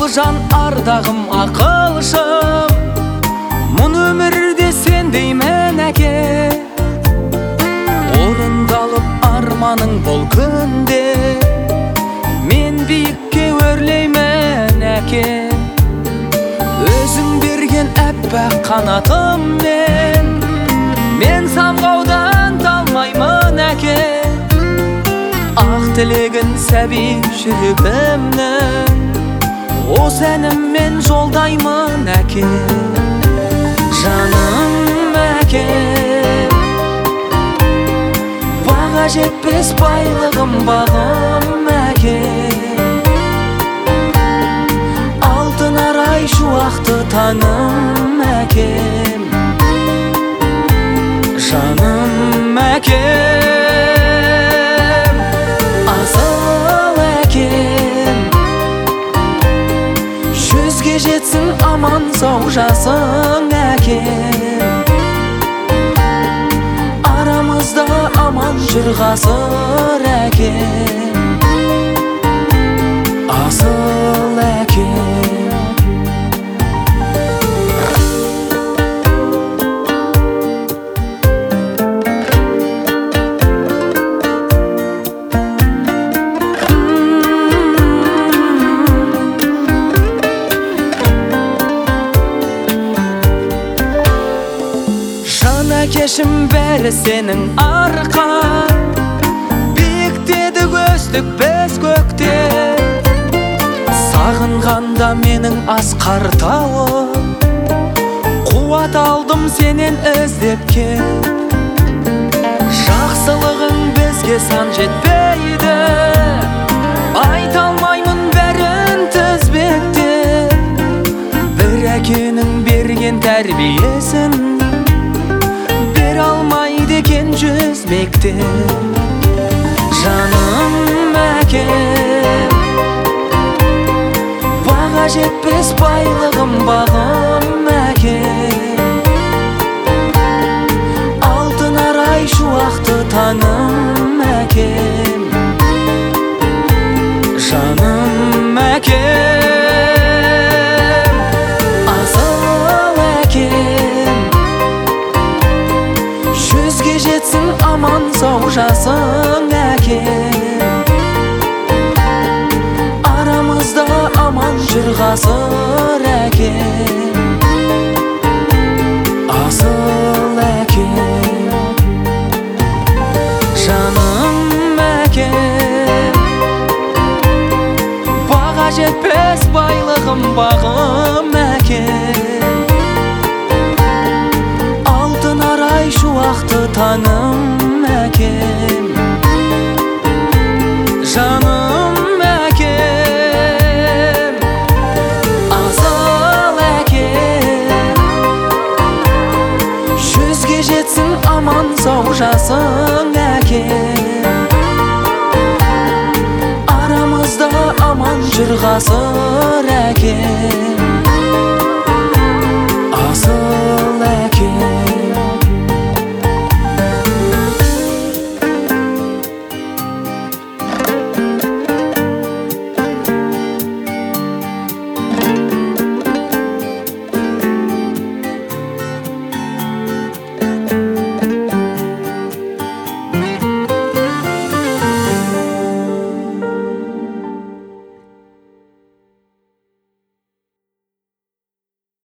жан ардағым ақылшым, мұн өмірде сендеймін әке. Орындалып арманың бұл күнде, мен биікке өрлеймін әке. Өзің берген әппақ қанатыммен, мен самғаудан талмаймын әке. Ақ тілегін сәби жүрегімнің, осы әніммен жолдаймын әке. Жаным әке, баға жетпес байлығым бағым әке. Алтын арай шуақты таным әкем. Жаным әкем, асыл әкем. Жүзге жетсін аман сау жасың әкем. Арамызда аман жүр ғасыр әкем. Асыл әкем. Кешім бәрі сенің арқан, биіктеді көздік біз көкте. Сағынғанда менің асқар тауым, қуат алдым сенен іздеп кел. Жақсылығың бізге сан жетпейді, айта алмаймын бәрін тізбекте. Бір әкенің берген тәрбиесін алмайды екен жүз мектеп. Жаным әкем, баға жетпес байлығым бағым әкем. Алтын арай шуақты таным әкем. Жаным әкем, асыл әкем. Жүзге жетсін аман сау жасың әкем. Арамызда аман жүр ғасыр әкем. Асыл әкем. Жаным әкем, баға жетпес байлығым бағым әкем. Шуақты таным әкем. Жаным әкем, асыл әкем. Жүзге жетсін аман сау жасың әкем. Арамызда аман жүр ғасыр әкем.